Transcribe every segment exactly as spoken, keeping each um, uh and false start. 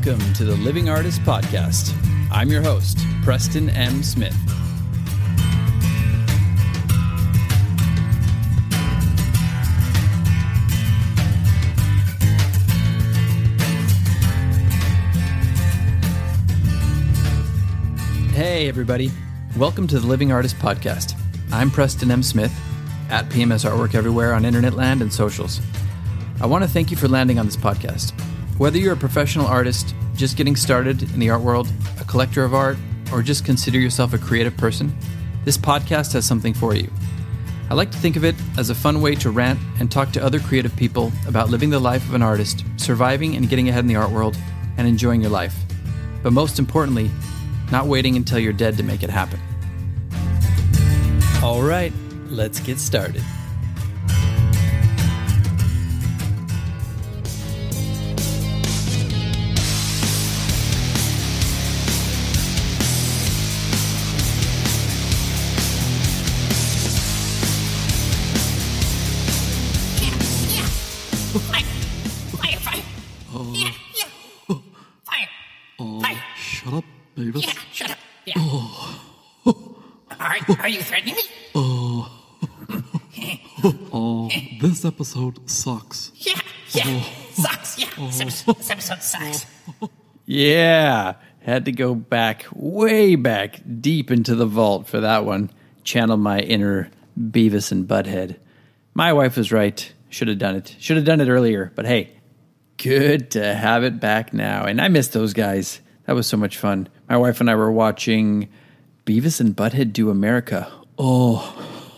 Welcome to the Living Artist Podcast. I'm your host, Preston M. Smith. Hey, everybody. Welcome to the Living Artist Podcast. I'm Preston M. Smith, at P M S Artwork everywhere on internet land and socials. I want to thank you for landing on this podcast. Whether you're a professional artist, just getting started in the art world, a collector of art, or just consider yourself a creative person, this podcast has something for you. I like to think of it as a fun way to rant and talk to other creative people about living the life of an artist, surviving and getting ahead in the art world, and enjoying your life. But most importantly, not waiting until you're dead to make it happen. All right, let's get started. Davis? Yeah, shut up. Yeah. Oh. Are, are you threatening me? Oh. Oh, this episode sucks. Yeah, yeah, Oh. sucks. Yeah, Oh. this, episode, this episode sucks. Yeah, had to go back, way back, deep into the vault for that one. Channel my inner Beavis and Butthead. My wife was right. Should have done it. Should have done it earlier. But hey, good to have it back now. And I miss those guys. That was so much fun. My wife and I were watching Beavis and Butthead Do America. Oh,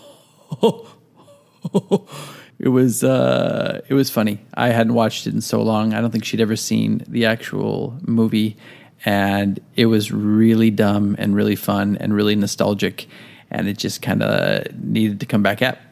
it was uh, it was funny. I hadn't watched it in so long. I don't think she'd ever seen the actual movie, and it was really dumb and really fun and really nostalgic, and it just kind of needed to come back up,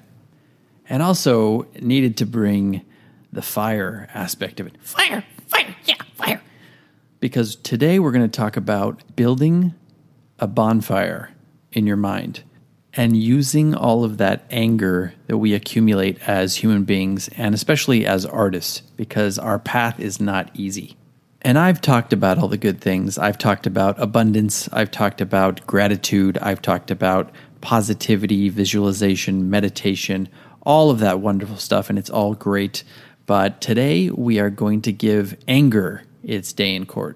and also needed to bring the fire aspect of it. Fire, fire, yeah, fire. Because today we're going to talk about building a bonfire in your mind and using all of that anger that we accumulate as human beings and especially as artists, because our path is not easy. And I've talked about all the good things. I've talked about abundance. I've talked about gratitude. I've talked about positivity, visualization, meditation, all of that wonderful stuff, and it's all great. But today we are going to give anger its day in court.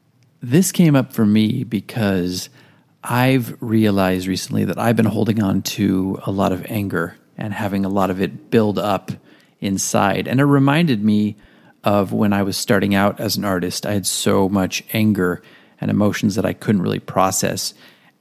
This came up for me because I've realized recently that I've been holding on to a lot of anger and having a lot of it build up inside. And it reminded me of when I was starting out as an artist. I had so much anger and emotions that I couldn't really process.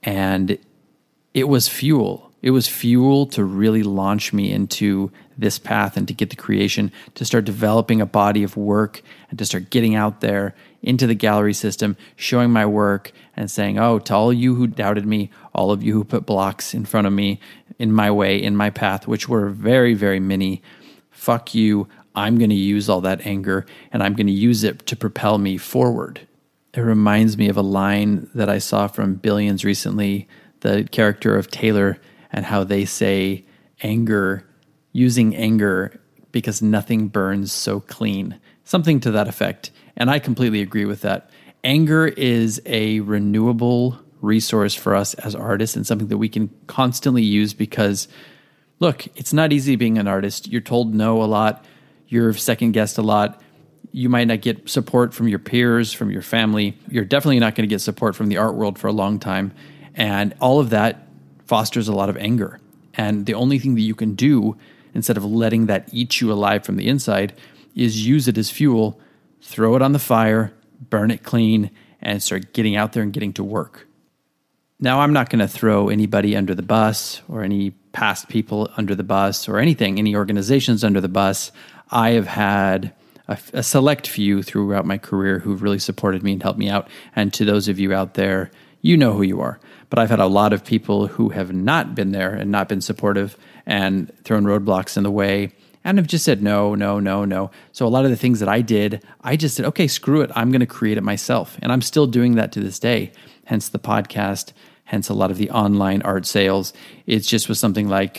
And it was fuel. It was fuel to really launch me into this path and to get the creation, to start developing a body of work and to start getting out there into the gallery system, showing my work and saying, oh, to all you who doubted me, all of you who put blocks in front of me, in my way, in my path, which were very, very many, fuck you. I'm going to use all that anger and I'm going to use it to propel me forward. It reminds me of a line that I saw from Billions recently, the character of Taylor, and how they say anger, using anger because nothing burns so clean. Something to that effect. And I completely agree with that. Anger is a renewable resource for us as artists and something that we can constantly use because, look, it's not easy being an artist. You're told no a lot. You're second-guessed a lot. You might not get support from your peers, from your family. You're definitely not going to get support from the art world for a long time. And all of that fosters a lot of anger. And the only thing that you can do, instead of letting that eat you alive from the inside, is use it as fuel, throw it on the fire, burn it clean, and start getting out there and getting to work. Now, I'm not going to throw anybody under the bus or any past people under the bus or anything, any organizations under the bus. I have had a, a select few throughout my career who've really supported me and helped me out. And to those of you out there, you know who you are. But I've had a lot of people who have not been there and not been supportive and thrown roadblocks in the way and have just said no, no, no, no. So a lot of the things that I did, I just said, okay, screw it. I'm going to create it myself. And I'm still doing that to this day. Hence the podcast, hence a lot of the online art sales. It just was something like,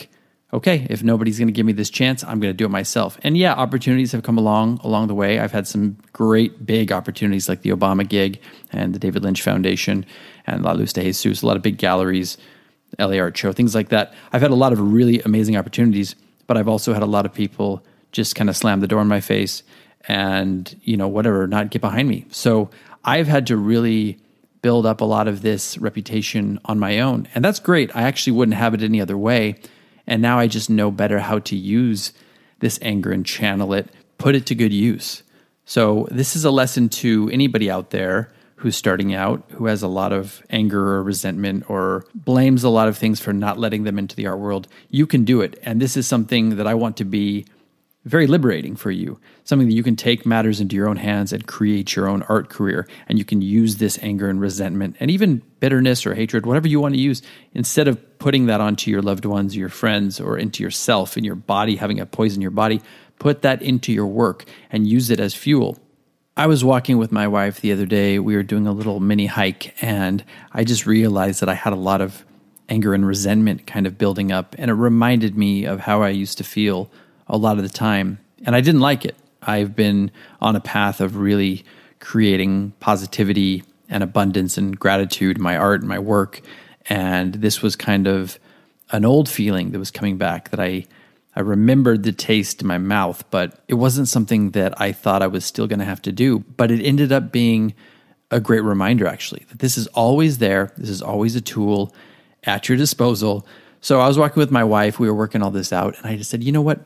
okay, if nobody's going to give me this chance, I'm going to do it myself. And yeah, opportunities have come along along the way. I've had some great big opportunities like the Obama gig and the David Lynch Foundation and La Luz de Jesus, a lot of big galleries, L A Art Show, things like that. I've had a lot of really amazing opportunities, but I've also had a lot of people just kind of slam the door in my face and, you know, whatever, not get behind me. So I've had to really build up a lot of this reputation on my own. And that's great. I actually wouldn't have it any other way. And now I just know better how to use this anger and channel it, put it to good use. So this is a lesson to anybody out there who's starting out, who has a lot of anger or resentment or blames a lot of things for not letting them into the art world. You can do it. And this is something that I want to be very liberating for you, something that you can take matters into your own hands and create your own art career. And you can use this anger and resentment and even bitterness or hatred, whatever you want to use, instead of putting that onto your loved ones, your friends, or into yourself, in your body, having it poison your body, put that into your work and use it as fuel. I was walking with my wife the other day. We were doing a little mini hike, and I just realized that I had a lot of anger and resentment kind of building up, and it reminded me of how I used to feel a lot of the time, and I didn't like it. I've been on a path of really creating positivity and abundance and gratitude in my art and my work, and this was kind of an old feeling that was coming back that I I remembered the taste in my mouth, but it wasn't something that I thought I was still going to have to do. But it ended up being a great reminder, actually, that this is always there. This is always a tool at your disposal. So I was walking with my wife. We were working all this out, and I just said, you know what?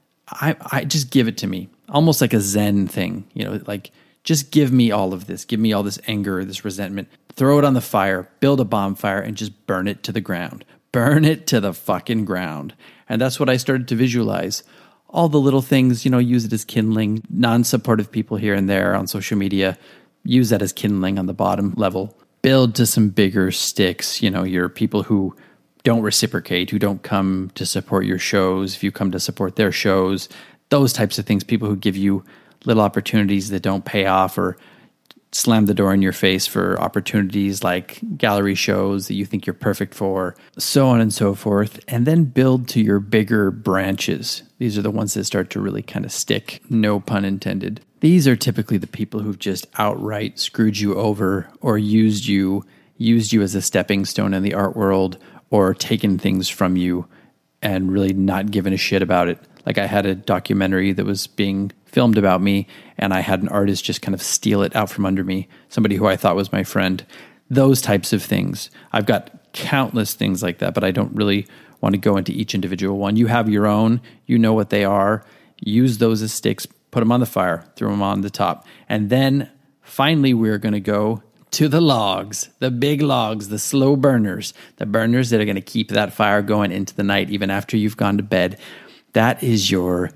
I, I just give it to me, almost like a Zen thing, you know, like just give me all of this, give me all this anger, this resentment, throw it on the fire, build a bonfire, and just burn it to the ground, burn it to the fucking ground. And that's what I started to visualize. All the little things, you know, use it as kindling, non-supportive people here and there on social media, use that as kindling on the bottom level, build to some bigger sticks, you know, your people who don't reciprocate, who don't come to support your shows, if you come to support their shows, those types of things, people who give you little opportunities that don't pay off or slam the door in your face for opportunities like gallery shows that you think you're perfect for, so on and so forth, and then build to your bigger branches. These are the ones that start to really kind of stick, no pun intended. These are typically the people who've just outright screwed you over or used you, used you as a stepping stone in the art world, or taken things from you and really not given a shit about it. Like I had a documentary that was being filmed about me, and I had an artist just kind of steal it out from under me, somebody who I thought was my friend. Those types of things. I've got countless things like that, but I don't really want to go into each individual one. You have your own, you know what they are, use those as sticks, put them on the fire, throw them on the top. And then finally we're going to go to the logs, the big logs, the slow burners, the burners that are going to keep that fire going into the night, even after you've gone to bed. That is your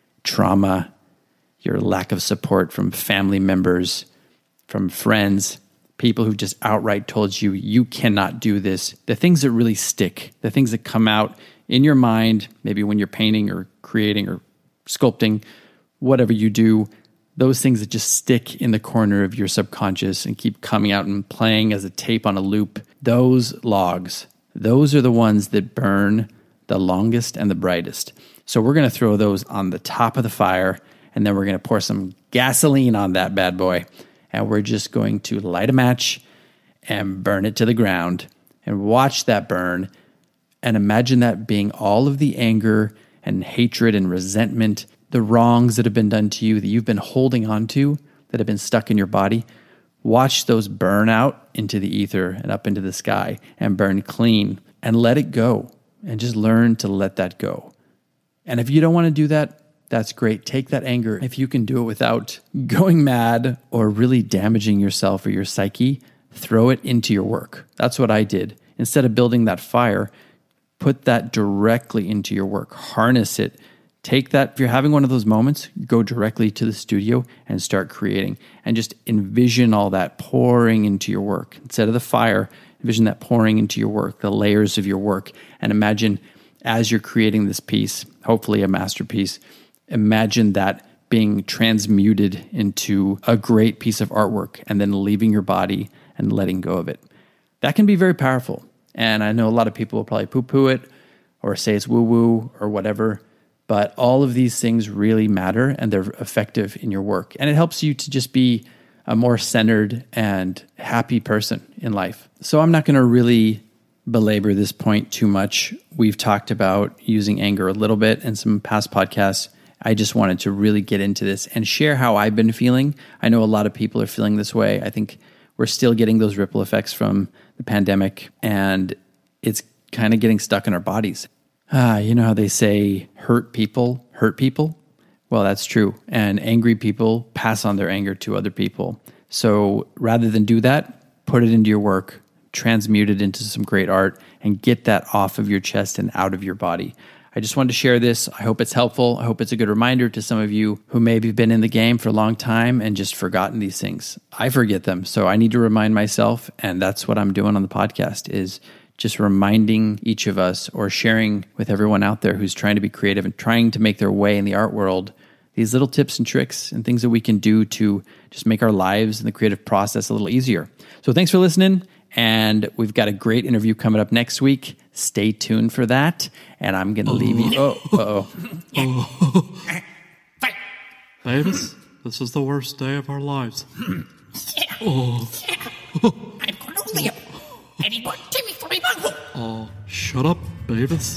trauma, your lack of support from family members, from friends, people who just outright told you, you cannot do this. The things that really stick, the things that come out in your mind, maybe when you're painting or creating or sculpting, whatever you do, those things that just stick in the corner of your subconscious and keep coming out and playing as a tape on a loop, those logs, those are the ones that burn the longest and the brightest. So we're going to throw those on the top of the fire, and then we're going to pour some gasoline on that bad boy, and we're just going to light a match and burn it to the ground and watch that burn, and imagine that being all of the anger and hatred and resentment, the wrongs that have been done to you, that you've been holding on to, that have been stuck in your body. Watch those burn out into the ether and up into the sky and burn clean, and let it go, and just learn to let that go. And if you don't want to do that, that's great. Take that anger. If you can do it without going mad or really damaging yourself or your psyche, throw it into your work. That's what I did. Instead of building that fire, put that directly into your work. Harness it. Take that. If you're having one of those moments, go directly to the studio and start creating. And just envision all that pouring into your work. Instead of the fire, envision that pouring into your work, the layers of your work. And imagine as you're creating this piece, hopefully a masterpiece, imagine that being transmuted into a great piece of artwork and then leaving your body and letting go of it. That can be very powerful. And I know a lot of people will probably poo-poo it or say it's woo-woo or whatever. But all of these things really matter, and they're effective in your work. And it helps you to just be a more centered and happy person in life. So I'm not going to really belabor this point too much. We've talked about using anger a little bit in some past podcasts. I just wanted to really get into this and share how I've been feeling. I know a lot of people are feeling this way. I think we're still getting those ripple effects from the pandemic, and it's kind of getting stuck in our bodies. Ah, you know how they say hurt people hurt people? Well, that's true. And angry people pass on their anger to other people. So rather than do that, put it into your work, transmute it into some great art, and get that off of your chest and out of your body. I just wanted to share this. I hope it's helpful. I hope it's a good reminder to some of you who maybe have been in the game for a long time and just forgotten these things. I forget them, so I need to remind myself, and that's what I'm doing on the podcast, is just reminding each of us, or sharing with everyone out there who's trying to be creative and trying to make their way in the art world, these little tips and tricks and things that we can do to just make our lives and the creative process a little easier. So thanks for listening, and we've got a great interview coming up next week. Stay tuned for that, and I'm going to leave you. Oh, uh-oh. Uh, Fire. Davis, this is the worst day of our lives. Yeah. Oh, Yeah. I'm going to live. Anyone, give me three months. oh, shut up, Davis.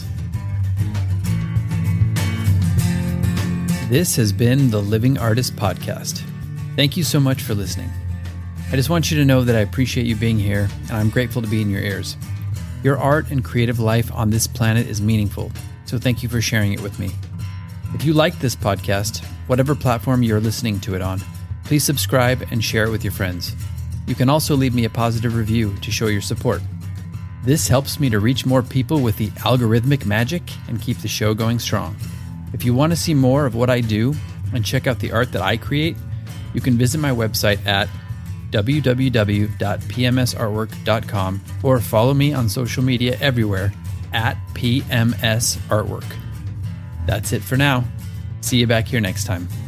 This has been the Living Artist Podcast. Thank you so much for listening. I just want you to know that I appreciate you being here, and I'm grateful to be in your ears. Your art and creative life on this planet is meaningful, so thank you for sharing it with me. If you like this podcast, whatever platform you're listening to it on, please subscribe and share it with your friends. You can also leave me a positive review to show your support. This helps me to reach more people with the algorithmic magic and keep the show going strong. If you want to see more of what I do and check out the art that I create, you can visit my website at w w w dot p m s artwork dot com or follow me on social media everywhere at P M S Artwork. That's it for now. See you back here next time.